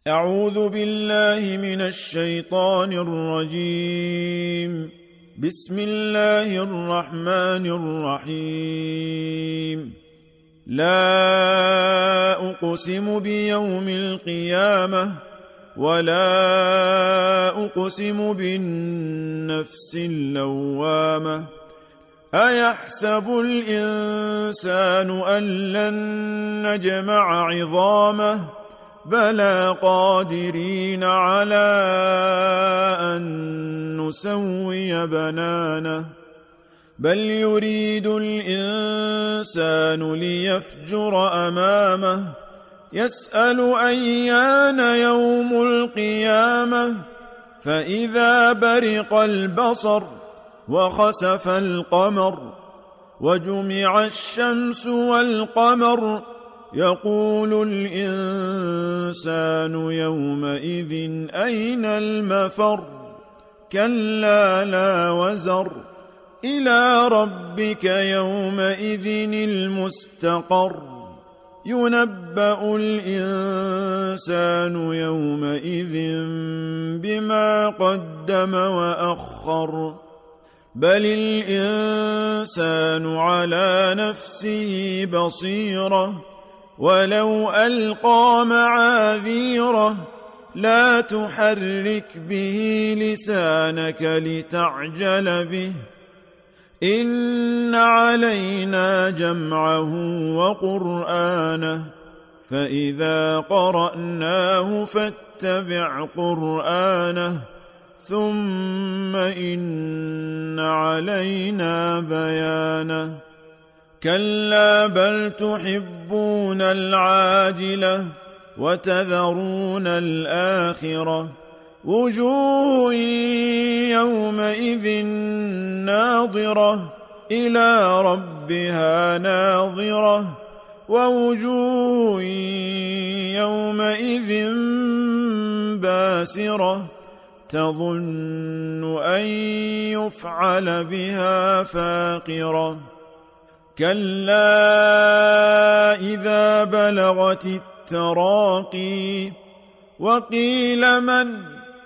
أعوذ بالله من الشيطان الرجيم. بسم الله الرحمن الرحيم. لا أقسم بيوم القيامة ولا أقسم بالنفس اللوامة. أيحسب الإنسان أن لن نجمع عظامه بلى قادرين على أن نسوي بنانه بل يريد الإنسان ليفجر أمامه يسأل أيان يوم القيامة فإذا برق البصر وخسف القمر وجمع الشمس والقمر يقول الإنسان يومئذ أين المفر كلا لا وزر إلى ربك يومئذ المستقر ينبأ الإنسان يومئذ بما قدم وأخر بل الإنسان على نفسه بصيرة ولو ألقى معاذيره لا تحرك به لسانك لتعجل به إن علينا جمعه وقرآنه فإذا قرأناه فاتبع قرآنه ثم إن علينا بيانه كلا بل تحبون العاجلة وتذرون الآخرة وجوه يومئذ ناظرة إلى ربها ناظرة ووجوه يومئذ باسرة تظن أن يفعل بها فاقرة كلا إذا بلغت التراقي وقيل من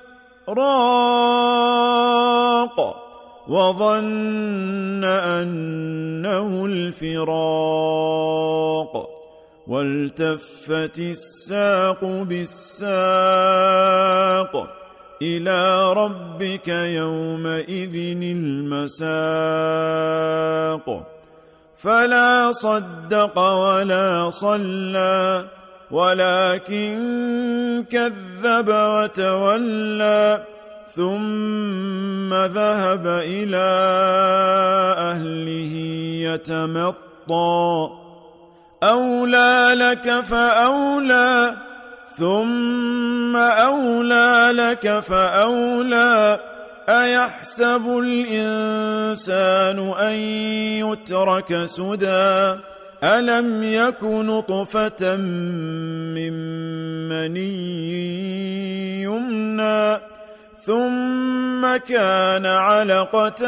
راق وظن أنه الفراق والتفت الساق بالساق إلى ربك يومئذ المساق فلا صدق ولا صلى ولكن كذب وتولى ثم ذهب إلى أهله يتمطى أولى لك فأولى ثم أولى لك فأولى أيحسب الإنسان أن يترك سدى ألم يك نطفة من مني يمنى ثم كان علقة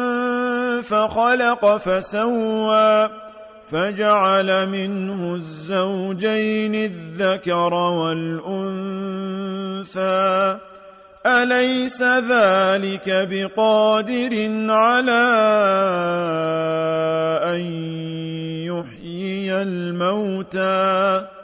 فخلق فسوى فجعل منه الزوجين الذكر والأنثى أليس ذلك بقادر على أن يحيي الموتى